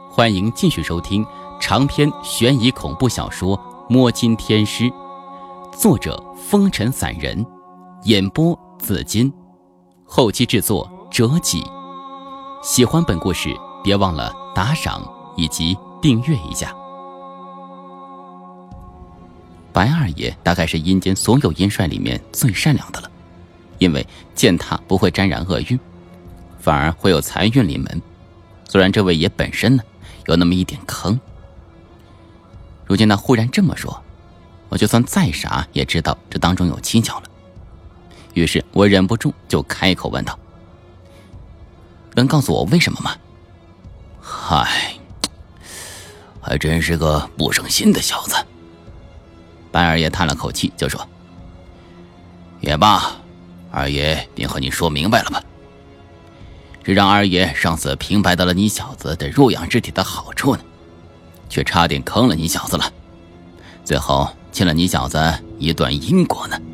欢迎继续收听长篇悬疑恐怖小说《摸金天师》，作者风尘散人，演播紫金，后期制作折戟。喜欢本故事别忘了打赏以及订阅一下。白二爷大概是阴间所有阴帅里面最善良的了，因为践踏不会沾染厄运，反而会有财运临门。虽然这位爷本身呢有那么一点坑，如今他忽然这么说，我就算再傻也知道这当中有蹊跷了。于是我忍不住就开口问道：能告诉我为什么吗？ 嗨，还真是个不省心的小子。 白二爷叹了口气就说： 也罢，二爷便和你说明白了吧。是让二爷上次平白得了你小子的入养之体的好处呢，却差点坑了你小子了，最后欠了你小子一段因果呢。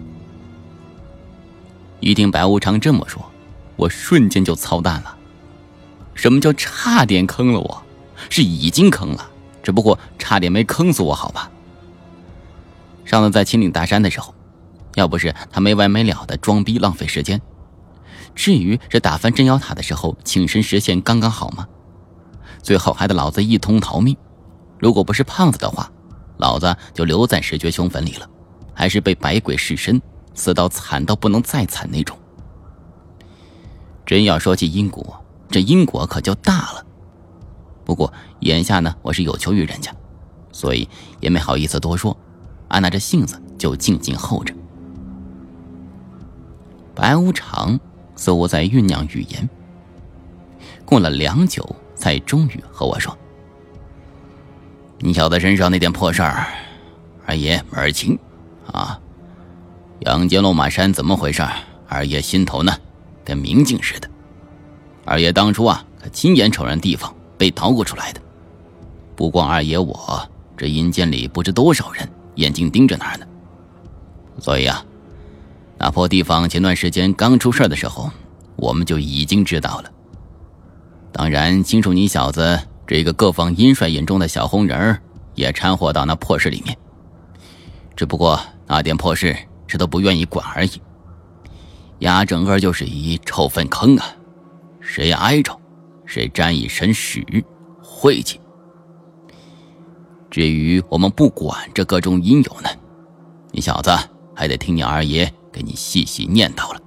一听白无常这么说，我瞬间就操蛋了。什么叫差点坑了我？是已经坑了，只不过差点没坑死我好吧。上次在秦岭大山的时候，要不是他没完没了的装逼浪费时间，至于这打翻镇妖塔的时候请神实现刚刚好吗？最后害得老子一通逃命，如果不是胖子的话，老子就留在石绝凶坟里了，还是被百鬼噬身，死到惨到不能再惨那种。真要说起因果，这因果可就大了。不过眼下呢，我是有求于人家，所以也没好意思多说，按捺着性子就静静候着。白无常似乎在酝酿语言，过了良久才终于和我说： 你小子身上那点破事儿，二爷门儿清啊。阳间落马山怎么回事，二爷心头呢跟明镜似的。二爷当初啊可亲眼瞅人地方被捣鼓出来的，不光二爷我，这阴间里不知多少人眼睛盯着那儿呢。所以啊，那破地方前段时间刚出事的时候，我们就已经知道了。当然清楚你小子这个各方阴帅眼中的小红人也掺和到那破事里面，只不过那点破事是都不愿意管而已。压整个就是一臭粪坑啊，谁挨着谁沾一身屎晦气。至于我们不管这各种因由呢，你小子还得听你二爷给你细细念叨了。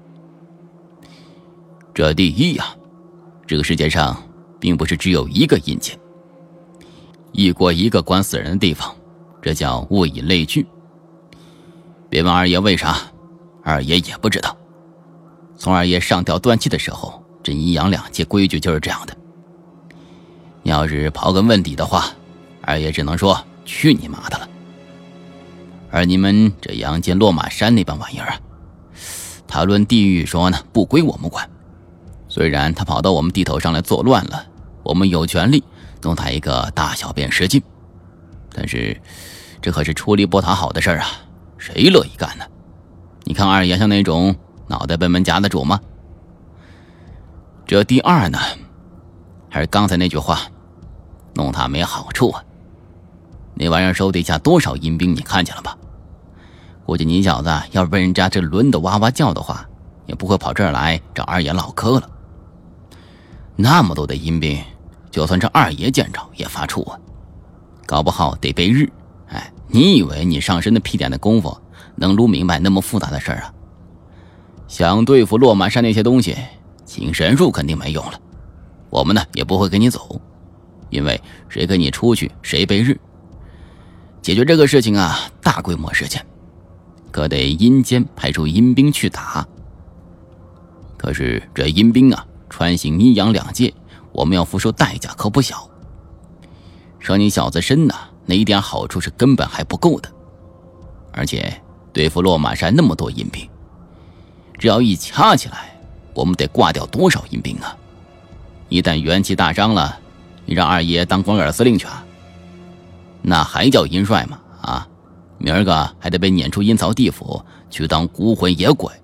这第一啊，这个世界上并不是只有一个阴间，一国一个管死人的地方，这叫物以类聚。别问二爷为啥，二爷也不知道。从二爷上吊断气的时候，这阴阳两界规矩就是这样的。你要是刨根问底的话，二爷只能说去你妈的了。而你们这阳间落马山那帮玩意儿啊，他论地狱说呢不归我们管，虽然他跑到我们地头上来作乱了，我们有权利弄他一个大小便失禁，但是这可是出力不讨好的事儿啊，谁乐意干呢？你看二爷像那种脑袋被门夹得住吗？这第二呢，还是刚才那句话，弄他没好处啊。那玩意儿手底下多少阴兵你看见了吧？估计你小子要是被人家这轮得哇哇叫的话，也不会跑这儿来找二爷唠嗑了。那么多的阴兵，就算这二爷见着也发怵啊，搞不好得被日。哎，你以为你上身的屁点的功夫能撸明白那么复杂的事儿啊？想对付落马山那些东西，请神术肯定没用了。我们呢也不会跟你走，因为谁跟你出去谁被日。解决这个事情啊，大规模事件，可得阴间派出阴兵去打。可是这阴兵啊，穿行阴阳两界，我们要付出代价可不小。伤你小子身呐，那一点好处是根本还不够的。而且对付落马山那么多阴兵，只要一掐起来，我们得挂掉多少阴兵啊！一旦元气大伤了，你让二爷当光杆司令去啊？那还叫阴帅吗？啊，明儿个还得被撵出阴曹地府去当孤魂野鬼。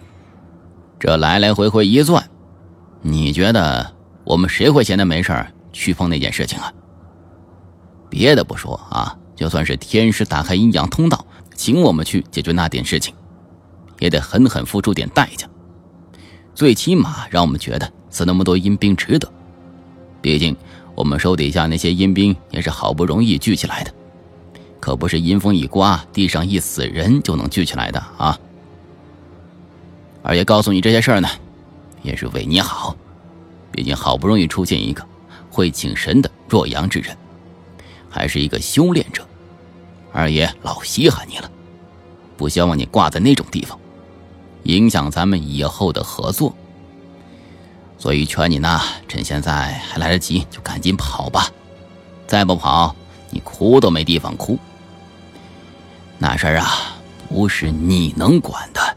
这来来回回一算，你觉得我们谁会闲得没事驱风那件事情啊。别的不说啊，就算是天师打开阴阳通道，请我们去解决那点事情，也得狠狠付出点代价，最起码让我们觉得死那么多阴兵值得。毕竟我们手底下那些阴兵也是好不容易聚起来的，可不是阴风一刮，地上一死人就能聚起来的啊。而且告诉你这些事儿呢，也是为你好，毕竟好不容易出现一个会请神的若阳之人，还是一个修炼者，二爷老稀罕你了，不希望你挂在那种地方，影响咱们以后的合作。所以劝你呢，趁现在还来得及，就赶紧跑吧，再不跑，你哭都没地方哭。那事儿啊，不是你能管的。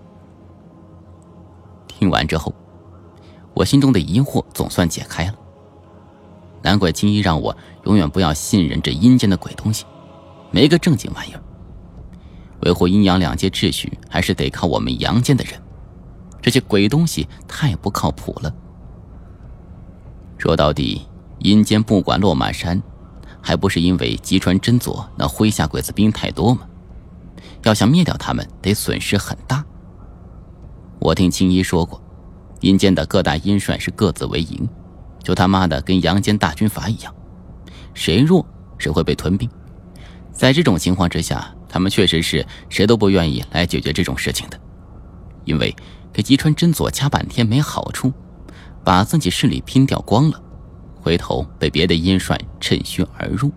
听完之后，我心中的疑惑总算解开了。难怪青衣让我永远不要信任这阴间的鬼东西，没个正经玩意儿。维护阴阳两界秩序，还是得靠我们阳间的人。这些鬼东西太不靠谱了。说到底，阴间不管落马山，还不是因为吉川真佐那麾下鬼子兵太多吗？要想灭掉他们，得损失很大。我听青衣说过，阴间的各大阴帅是各自为营，就他妈的跟阳间大军阀一样，谁弱谁会被屯兵。在这种情况之下，他们确实是谁都不愿意来解决这种事情的，因为给吉川真佐掐半天没好处，把自己势力拼掉光了，回头被别的阴帅趁虚而入。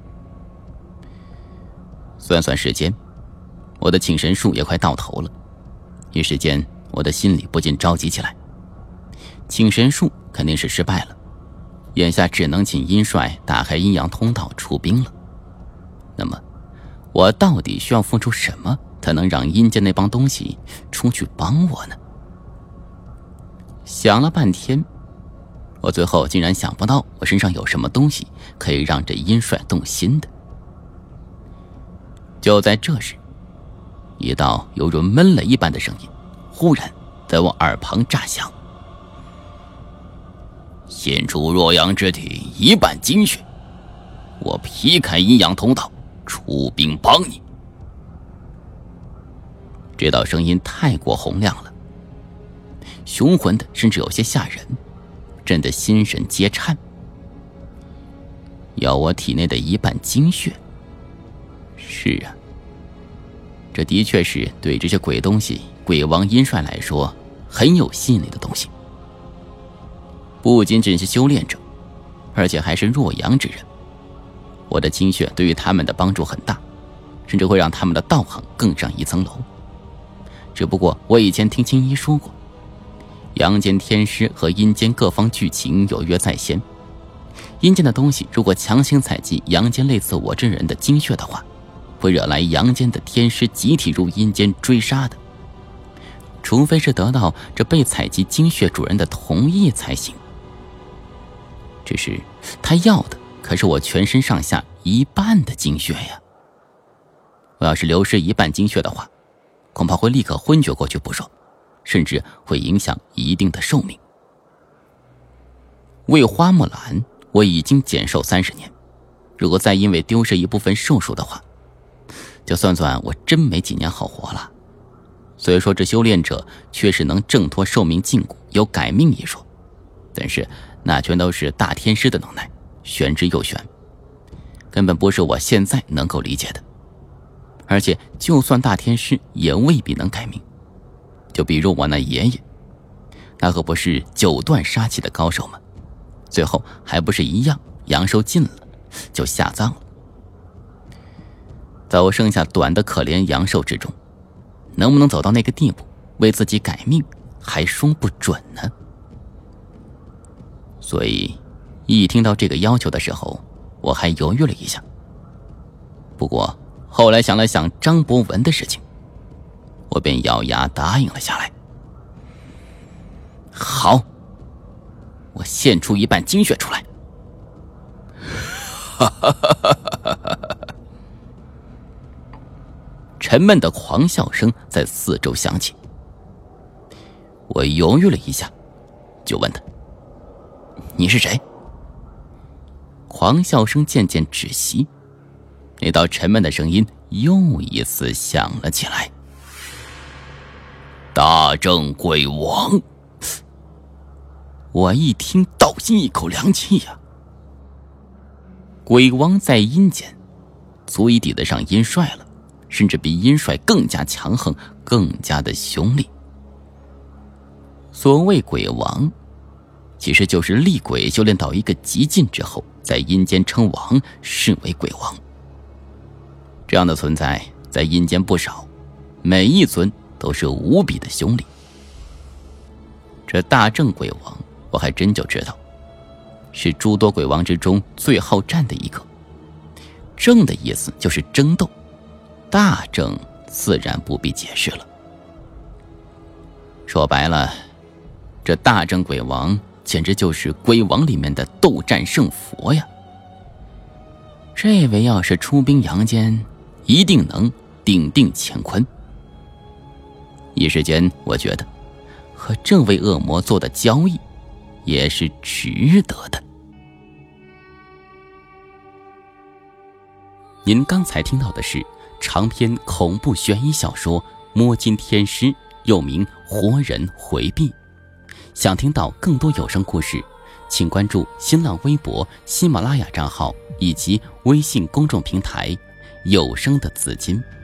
算算时间，我的请神术也快到头了，一时间我的心里不禁着急起来。请神术肯定是失败了，眼下只能请阴帅打开阴阳通道出兵了。那么我到底需要付出什么，才能让阴间那帮东西出去帮我呢？想了半天，我最后竟然想不到我身上有什么东西可以让这阴帅动心的。就在这时，一道犹如闷雷一般的声音忽然在我耳旁炸响：献出若阳之体一半精血，我劈开阴阳通道出兵帮你。这道声音太过洪亮了，雄浑的甚至有些吓人，震得心神皆颤。要我体内的一半精血？是啊，这的确是对这些鬼东西、鬼王阴帅来说很有吸引力的东西。不仅仅是修炼者，而且还是若阳之人。我的精血对于他们的帮助很大，甚至会让他们的道行更上一层楼。只不过我以前听青衣说过，阳间天师和阴间各方剧情有约在先，阴间的东西如果强行采集阳间类似我这人的精血的话，会惹来阳间的天师集体入阴间追杀的，除非是得到这被采集精血主人的同意才行。只是他要的可是我全身上下一半的精血呀！我要是流失一半精血的话，恐怕会立刻昏厥过去不说，甚至会影响一定的寿命。为花木兰，我已经减寿30年，如果再因为丢失一部分寿数的话，就算算我真没几年好活了。虽说这修炼者确实能挣脱寿命禁锢，有改命一说，但是那全都是大天师的能耐，玄之又玄，根本不是我现在能够理解的。而且就算大天师也未必能改命，就比如我那爷爷，那可不是9段杀气的高手吗？最后还不是一样，阳寿尽了就下葬了。在我剩下短的可怜阳寿之中，能不能走到那个地步，为自己改命还说不准呢。所以一听到这个要求的时候，我还犹豫了一下。不过后来想了想张博文的事情，我便咬牙答应了下来。好，我献出一半精血出来。沉闷的狂笑声在四周响起。我犹豫了一下，就问他：“你是谁？” 狂笑声渐渐止息，那道沉闷的声音又一次响了起来。大正鬼王！我一听倒吸一口凉气呀。鬼王在阴间，足以抵得上阴帅了，甚至比阴帅更加强横，更加的凶厉。所谓鬼王，其实就是厉鬼修炼到一个极尽之后，在阴间称王，视为鬼王。这样的存在在阴间不少，每一尊都是无比的凶厉。这大正鬼王我还真就知道，是诸多鬼王之中最好战的一个。正的意思就是争斗，大正自然不必解释了。说白了，这大正鬼王简直就是鬼王里面的斗战胜佛呀。这位要是出兵阳间，一定能顶定乾坤。一时间我觉得和这位恶魔做的交易也是值得的。您刚才听到的是长篇恐怖悬疑小说《摸金天师》，又名《活人回避》。想听到更多有声故事，请关注新浪微博、喜马拉雅账号以及微信公众平台有声的紫金。